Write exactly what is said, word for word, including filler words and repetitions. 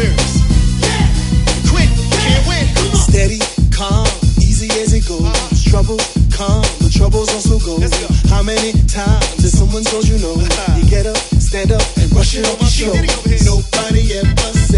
experience. Yeah. Quit, can't win. Steady, calm, easy as it goes. Uh-huh. Trouble, calm, but troubles also go. Let's go. How many times has someone told you no? You get up, stand up, and rush it off the show. Nobody ever